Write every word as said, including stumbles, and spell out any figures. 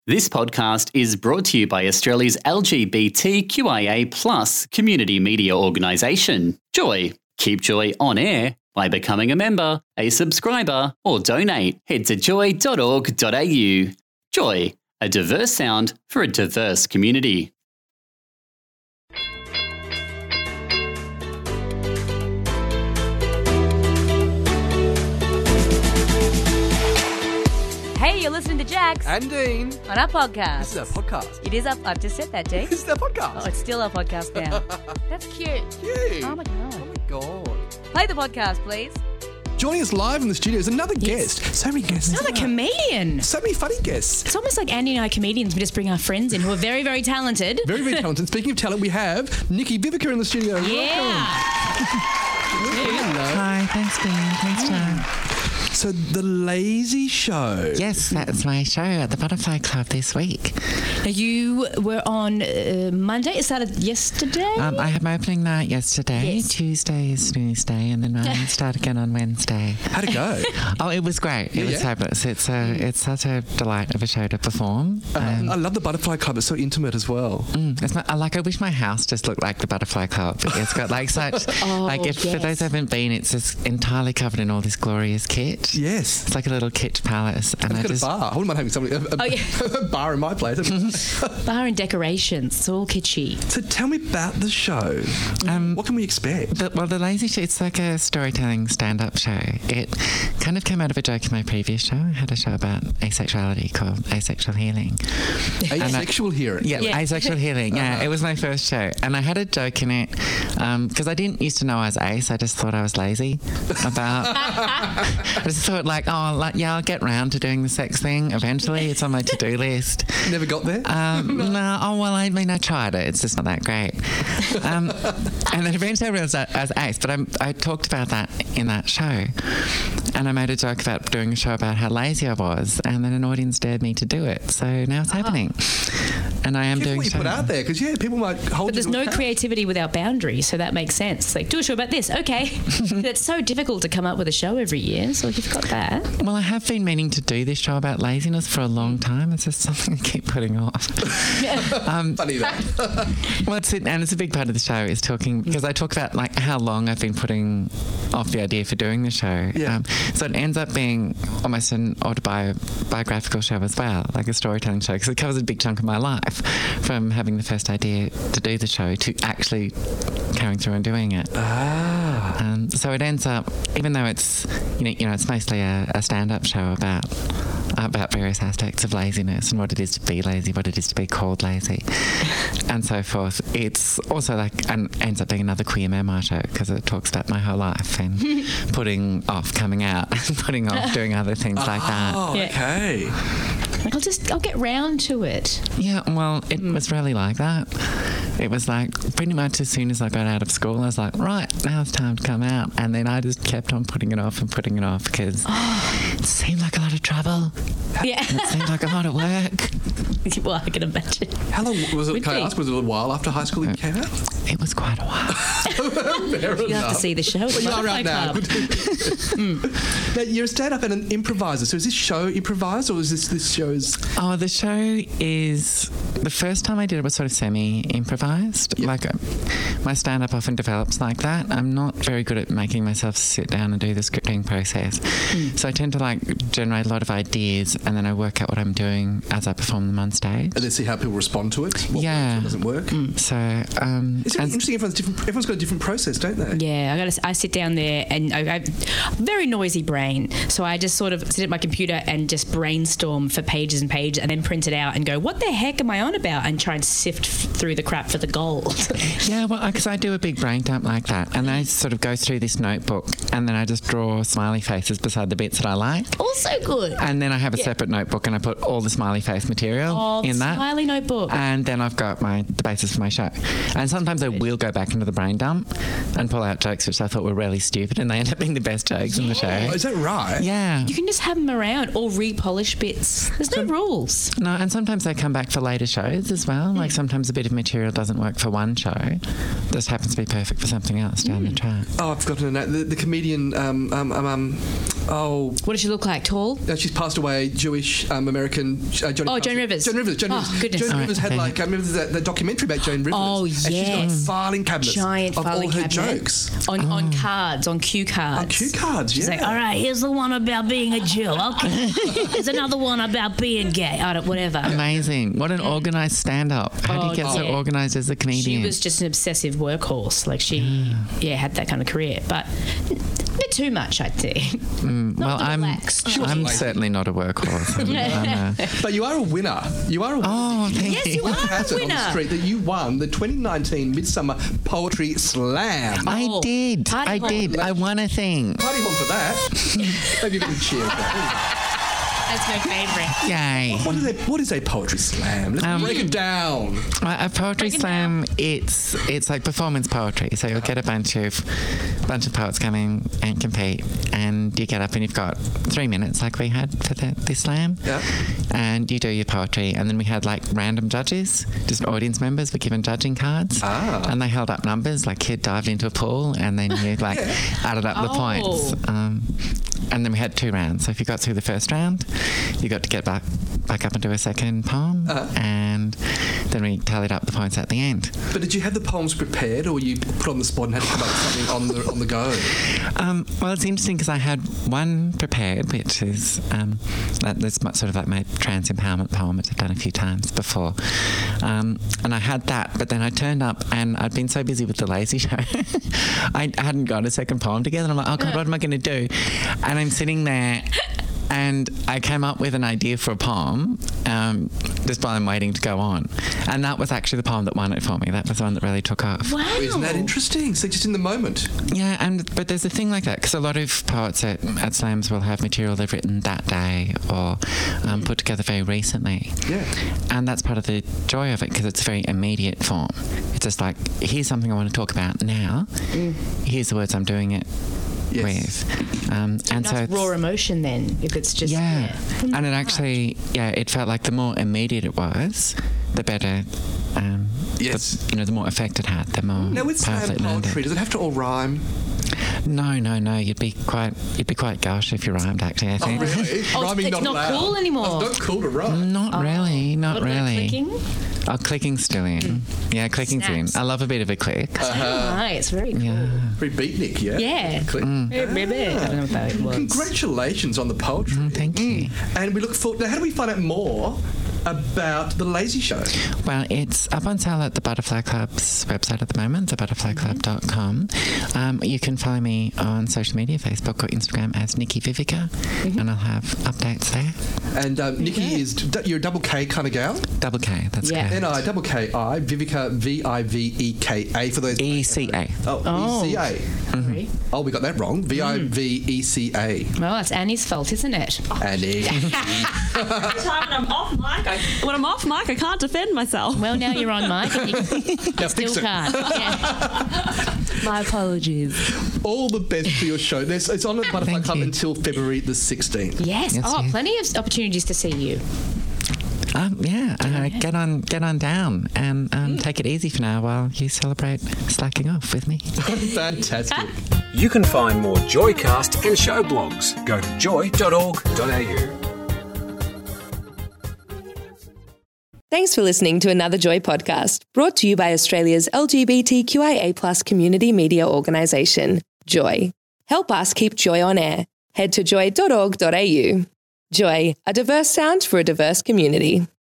This podcast is brought to you by Australia's L G B T Q I A plus community media organisation, Joy. Keep Joy on air by becoming a member, a subscriber, or donate. Head to joy dot org dot a u. Joy, a diverse sound for a diverse community. Hey, you're listening to Jax And Dean. on our podcast. This is our podcast. It is up. I've just said that, Dean. This is our podcast. Oh, it's still our podcast now. That's cute. Cute. Oh my god. Oh my God. Play the podcast, please. Joining us live in the studio is another guest. So many guests. Another comedian. So many funny guests. It's almost like Andy and I comedians. We just bring our friends in who are very, very talented. Very, very talented. Speaking of talent, we have Nikki Vivica in the studio. Yeah. Hello. Hi, thanks, Ben. Thanks, John. So the Lazy Show. Yes, that's my show at the Butterfly Club this week. Now, you were on uh, Monday. It started yesterday. Um, I had my opening night yesterday. Yes. Tuesday is snooze day, and then I start again on Wednesday. How'd it go? Oh, it was great. It Yeah, was yeah. fabulous. It's a, it's such a delight of a show to perform. Um, I love the Butterfly Club. It's so intimate as well. Mm, it's not, I like. I wish my house just looked like the Butterfly Club. It's got like such. Oh, like if, for yes. those who haven't been, it's just entirely covered in all this glorious kit. Yes. It's like a little kit palace, and It's I got just a bar. I wouldn't mind having somebody, a, a, Oh, yeah. a bar in my place. Bar and decorations. It's all kitschy. So tell me about the show. Um, What can we expect? The, well, the Lazy Show, it's like a storytelling stand-up show. It kind of came out of a joke in my previous show. I had a show about asexuality called Asexual Healing. Asexual hearing. Yeah, Yeah. Asexual Healing. Yeah, Uh-huh. it was my first show. And I had a joke in it because I didn't used to know I was ace. I just thought I was lazy about... I just thought like, oh, like, yeah, I'll get round to doing the sex thing eventually. It's on my to-do list. Never got there? Um, no, oh well, I mean, I tried it. It's just not that great. Um, and then eventually I realised that I was ace, but I, I talked about that in that show, and I made a joke about doing a show about how lazy I was, and then an audience dared me to do it. So now it's happening, and I am Careful doing. what you put shows. out there, because yeah, people might hold. But there's you to no account. creativity without boundaries, so that makes sense. Like, do a show about this. Okay. It's so difficult to come up with a show every year, so you've got that. Well, I have been meaning to do this show about laziness for a long time. It's just something I keep putting off. um, Funny that. Well, it's, and it's a big part of the show is talking, because I talk about like how long I've been putting off the idea for doing the show. Yeah. Um, so it ends up being almost an autobiographical show as well, like a storytelling show, because it covers a big chunk of my life, from having the first idea to do the show to actually carrying through and doing it. Ah. Um, so it ends up, even though it's, you know, you know it's mostly a, a stand-up show about about various aspects of laziness and what it is to be lazy, what it is to be called lazy, and so forth. It's also like, and ends up being another queer memoir show, because it talks about my whole life and putting off coming out and putting off doing other things like that. Oh, Yeah. okay. I'll just, I'll get round to it. Yeah, well, it was really like that. It was like pretty much as soon as I got out of school, I was like, right, now it's time to come out. And then I just kept on putting it off and putting it off because it seemed like a lot of trouble. Yeah. It seemed like a lot of work. Well, I can imagine. How long was it? Would Can I be. ask? Was it a while after high school you came out? It was quite a while. Fair You have to see the show. Well, you are right now. Club. Now, you're a stand-up and an improviser. So is this show improvised, or is this this show's? Oh, the show is... The first time I did it was sort of semi-improvised. Yep. Like, uh, my stand-up often develops like that. I'm not very good at making myself sit down and do the scripting process. Mm. So I tend to, like, generate a lot of ideas, and then I work out what I'm doing as I perform them on stage. And then see how people respond to it. What Yeah. works, what doesn't work. So, um... It's really and- interesting. Everyone's different. Everyone's got a different process, don't they? Yeah, I got to. I sit down there and I, I very noisy brain, so I just sort of sit at my computer and just brainstorm for pages and pages, and then print it out and go, "What the heck am I on about?" and try and sift f- through the crap for the gold. Yeah, well, because I do a big brain dump like that, and I sort of go through this notebook, and then I just draw smiley faces beside the bits that I like. Also good. And then I have a separate notebook, and I put all the smiley face material Oh, in that. smiley notebook. And then I've got my the basis for my show. And sometimes I will go back into the brain dump and pull out jokes which I thought were really stupid, and they end up being the best jokes in the show. Oh, is that right? Yeah. You can just have them around or repolish bits. There's no rules. No, and sometimes they come back for later shows as well. Like sometimes a bit of material doesn't work for one show, just happens to be perfect for something else down the track. Oh, I've forgotten her name. The, the comedian. Um, um, um, um, oh, What does she look like? Tall? no, she's passed away. Jewish um, American uh, Johnny Oh, Joan Carson- Rivers. Joan Rivers. Joan Oh, Rivers. goodness. Joan All Rivers right, had okay. like I remember that, that documentary about Joan Rivers. Oh, and she's got yes. filing cabinets Giant of all filing her cabinet. jokes. On, on cards, on cue cards. On cue cards, She's yeah. like, all right, here's the one about being a Jew. Okay. There's another one about being gay. I don't, whatever. Amazing. What an organised stand-up. How do Oh, you get so yeah. organised as a She comedian? was just an obsessive workhorse. Like she, yeah, had that kind of career, but a bit too much, I'd say. Mm, well, the I'm, relaxed. She wasn't I'm lazy. certainly not a workhorse. I'm, I'm a, But you are a winner. You are a winner. oh, thank Yes, you. you We are had a it on the winner. street that you won the twenty nineteen Midsummer Poetry Slam. I Oh, did. party I hall. did. I won a thing. Party on for that. Maybe you can cheer for that. That's my favourite. Yay. What is a what is a poetry slam? Let's Um, break it down. Well, a poetry Break it slam, it's it's like performance poetry. So you'll get a bunch of bunch of poets come in and compete, and you get up and you've got three minutes, like we had for the, this slam. Yeah. And you do your poetry, and then we had like random judges, just audience members were given judging cards, Ah. and they held up numbers. Like kid dived into a pool, and then you like added up the Oh. points. Um, and then we had two rounds. So if you got through the first round, you got to get back back up and do a second poem, Uh-huh. and then we tallied up the points at the end. But did you have the poems prepared, or were you put on the spot and had to come up with something on the on the go? Um, well, it's interesting because I had one prepared, which is um, that, that's my, sort of like my trans empowerment poem, which I've done a few times before. Um, and I had that, but then I turned up and I'd been so busy with the Lazy Show, I hadn't got a second poem together. And I'm like, oh God, what am I going to do? And I'm sitting there. And I came up with an idea for a poem um, just while I'm waiting to go on. And that was actually the poem that won it for me. That was the one that really took off. Wow. Isn't that interesting? So just in the moment. Yeah, and but there's a thing like that because a lot of poets at, at slams will have material they've written that day or um, put together very recently. Yeah. And that's part of the joy of it because it's a very immediate form. It's just like, here's something I want to talk about now. Here's the words I'm doing it Yes. with. Um, and so Nice it's, raw emotion then, if it's just yeah. From And the it heart. actually, yeah, it felt like the more immediate it was, the better. Um, Yes. The, you know, the more effect it had, the more Now with slam powerful it landed. poetry, does it have to all rhyme? No, no, no. You'd be quite, you'd be quite gosh if you rhymed. Actually, I Oh, think. really? Oh, Rhyming it's not allowed. cool anymore. Oh, it's not cool to rhyme. Not really, not What about really. clicking? Oh, clicking's still in. Yeah, clicking's Snaps. in. I love a bit of a click. Uh-huh. Right, it's very cool. Yeah. Very beatnik, yeah? Yeah. Click. Very big. I don't know about it was. Congratulations on the poetry. Mm, thank you. And we look forward. Now, how do we find out more about the Lazy Show? Well, it's up on sale at the Butterfly Club's website at the moment, the butterfly club dot com. Um, you can follow me on social media, Facebook or Instagram as Nikki Vivica, and I'll have updates there. And um, Nikki is you're a double K kind of gal. Double K, that's Yeah. correct. N I double K I Vivica V I V E K A for those. E C A. Oh, Oh. E C A. Right. Oh, we got that wrong. V I V E C A. Well, that's Annie's fault, isn't it? Annie. time when I'm off mic, I, when I'm off mic, I can't defend myself. Well, now you're on mic and you Now fix still it. can't. Yeah. My apologies. All the best for your show. There's, it's on at Butterfly Thank Club you. until February the sixteenth. Yes. Yes, oh, yes. plenty of opportunities to see you. Um, yeah, uh, get on, get on down, and um, take it easy for now while you celebrate slacking off with me. Fantastic. You can find more Joycast and show blogs. Go to joy dot org dot a u. Thanks for listening to another Joy podcast, brought to you by Australia's L G B T Q I A plus community media organisation, Joy. Help us keep Joy on air. Head to joy dot org dot a u. Joy, a diverse sound for a diverse community.